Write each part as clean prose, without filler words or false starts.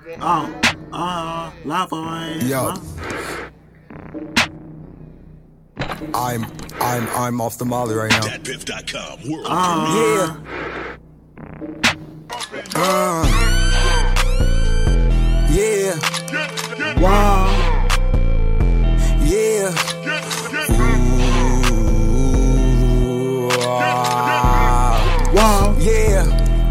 Live on. Yo. I'm off the molly right now. DatPiff.com. World Yeah. Yeah. Wow. Yeah. Wow. Yeah.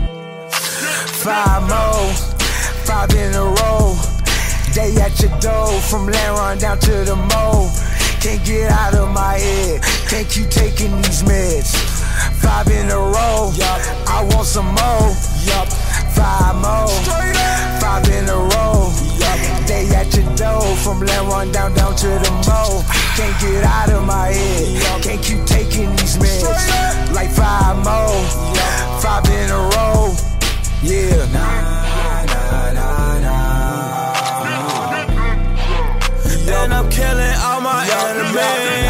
5 more, 5 in a row. Day at your door, from Laron down to the Mo. Can't get out of my head, can't keep taking these meds. 5 in a row, I want some more. 5 more, 5 in a row. Day at your door, from Laron down to the Mo. Can't get out of my head, can't keep taking these meds. Like 5 more, 5 in a row. Yeah. And I'm killing all my enemies.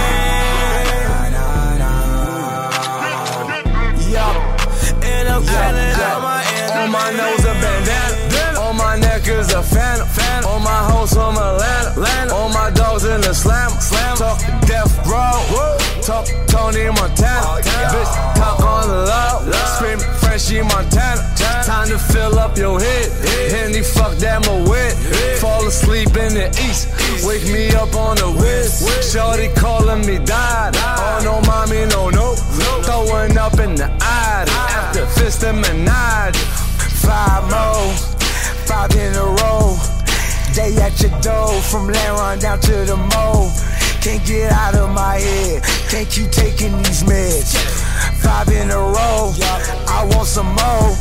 And I'm killing all my enemies. On my nose a bandana, on my neck is a phantom. On my hoes from Atlanta, on my dogs in the slam. Talk death row, talk Tony Montana. Bitch, talk on the low, scream Frenchie Montana. Time to fill up your head, Henny fuck that my wit. Fall asleep in the east, wake me up on the west. Shorty calling me dad, oh no mommy, no. Throwing up in the eye, after fist and menage. 5 more, 5 in a row. Day at your door, from Laron down to the Mo. Can't get out of my head, can't keep taking these meds. 5 in a row, I want some more.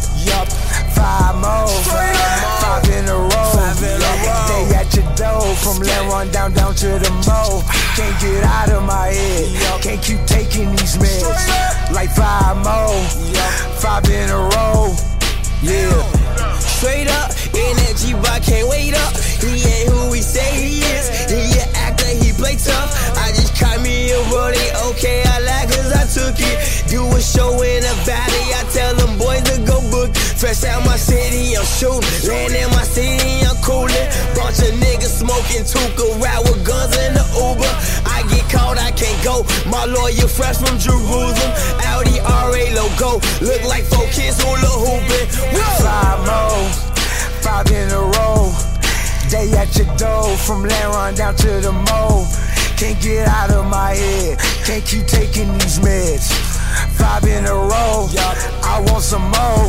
5 more, 5 in a row. Day at your door, from Laron down to the Mo. Can't get out of my head, can't keep taking these meds. Like 5 more, 5 in a row. Yeah. Straight up, in that G-Box, can't wait up. He ain't who he say he is. He an actor, he play tough. I just caught me a rollie, okay, I like cause I took it. Do a show in the valley, I tell them boys to go book. Fresh out my city, I'm shooting. Land in my city, I'm coolin'. Bunch of niggas smoking Tuka, ride with guns in the Uber. I get caught, I can't go. My lawyer fresh from Jerusalem. Audi RA logo, look like 4 kids hula hoopin'. 5 more, 5 in a row. Day at your door, from Laron down to the Mo. Can't get out of my head, can't keep taking these meds. 5 in a row, I want some more.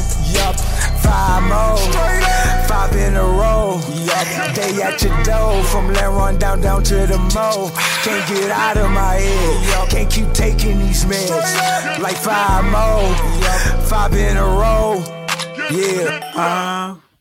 5 more, 5 in a row. Day at your door, from Laron down to the Mo. Can't get out of my head, can't keep taking these meds. Like 5 more, 5 in a row. Yeah.